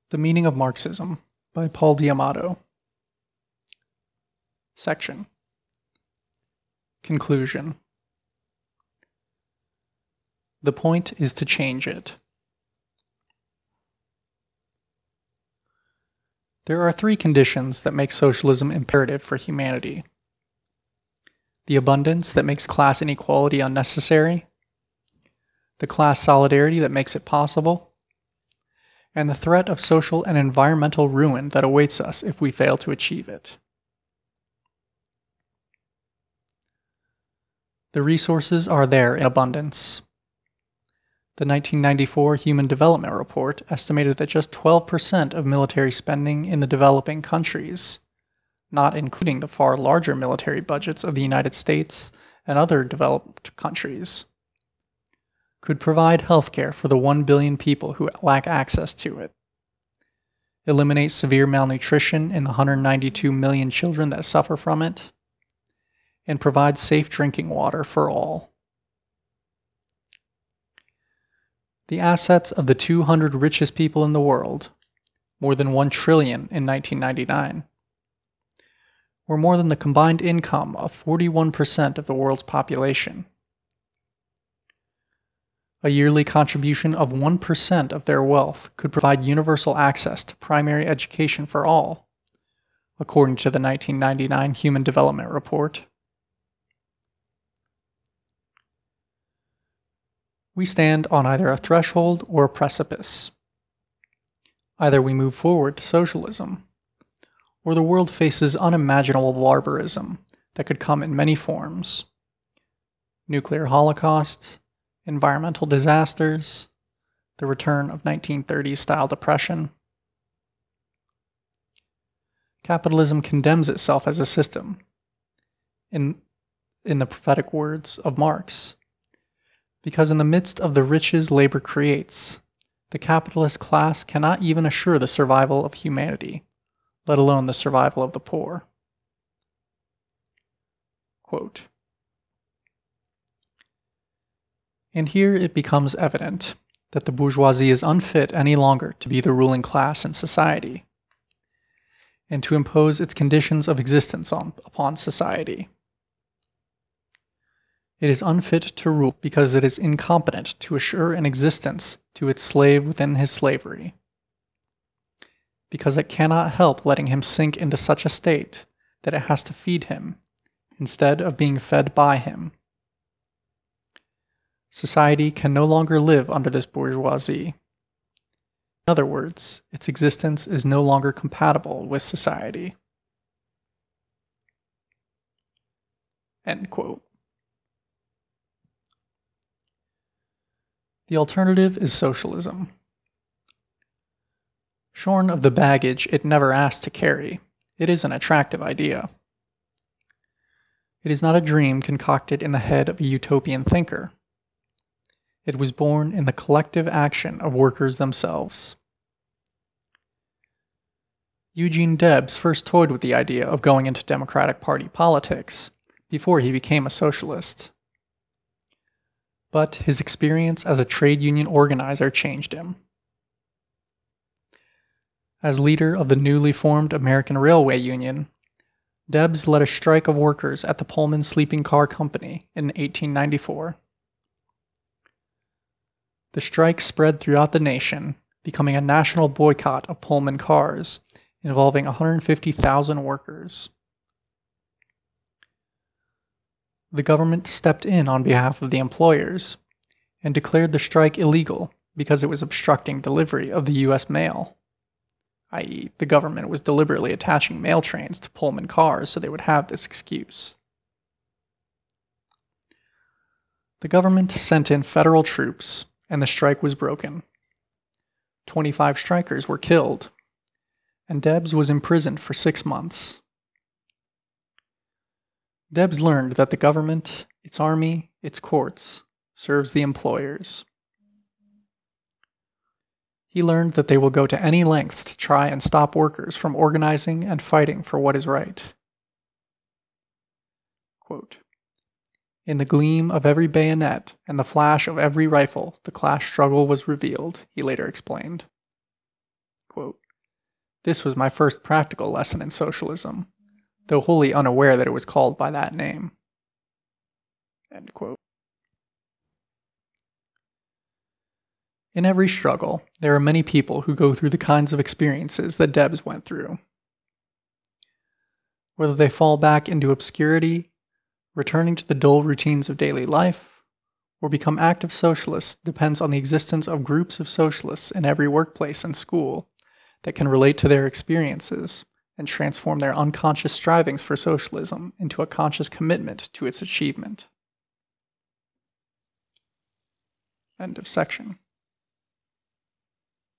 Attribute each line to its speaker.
Speaker 1: The Meaning of Marxism by Paul D'Amato. Section. Conclusion. The point is to change it. There are three conditions that make socialism imperative for humanity: the abundance that makes class inequality unnecessary, the class solidarity that makes it possible, and the threat of social and environmental ruin that awaits us if we fail to achieve it. The resources are there in abundance. The 1994 Human Development Report estimated that just 12% of military spending in the developing countries, not including the far larger military budgets of the United States and other developed countries, could provide healthcare for the 1 billion people who lack access to it, eliminate severe malnutrition in the 192 million children that suffer from it, and provide safe drinking water for all. The assets of the 200 richest people in the world, more than $1 trillion in 1999, were more than the combined income of 41% of the world's population. A yearly contribution of 1% of their wealth could provide universal access to primary education for all, according to the 1999 Human Development Report. We stand on either a threshold or a precipice. Either we move forward to socialism, or the world faces unimaginable barbarism that could come in many forms: nuclear holocaust, environmental disasters, the return of 1930s-style depression. Capitalism condemns itself as a system, in the prophetic words of Marx, because in the midst of the riches labor creates, the capitalist class cannot even assure the survival of humanity, let alone the survival of the poor. Quote, "And here it becomes evident that the bourgeoisie is unfit any longer to be the ruling class in society, and to impose its conditions of existence upon society. It is unfit to rule because it is incompetent to assure an existence to its slave within his slavery, because it cannot help letting him sink into such a state that it has to feed him, instead of being fed by him. Society can no longer live under this bourgeoisie. In other words, its existence is no longer compatible with society." End quote. The alternative is socialism. Shorn of the baggage it never asked to carry, it is an attractive idea. It is not a dream concocted in the head of a utopian thinker. It was born in the collective action of workers themselves. Eugene Debs first toyed with the idea of going into Democratic Party politics before he became a socialist. But his experience as a trade union organizer changed him. As leader of the newly formed American Railway Union, Debs led a strike of workers at the Pullman Sleeping Car Company in 1894. The strike spread throughout the nation, becoming a national boycott of Pullman cars, involving 150,000 workers. The government stepped in on behalf of the employers and declared the strike illegal because it was obstructing delivery of the U.S. mail, i.e., the government was deliberately attaching mail trains to Pullman cars so they would have this excuse. The government sent in federal troops, and the strike was broken. 25 strikers were killed, and Debs was imprisoned for 6 months. Debs learned that the government, its army, its courts, serves the employers. He learned that they will go to any lengths to try and stop workers from organizing and fighting for what is right. Quote, "In the gleam of every bayonet and the flash of every rifle, the class struggle was revealed," he later explained. This was my first practical lesson in socialism, though wholly unaware that it was called by that name. End quote. In every struggle, there are many people who go through the kinds of experiences that Debs went through. Whether they fall back into obscurity, returning to the dull routines of daily life, or become active socialists depends on the existence of groups of socialists in every workplace and school that can relate to their experiences and transform their unconscious strivings for socialism into a conscious commitment to its achievement. End of section.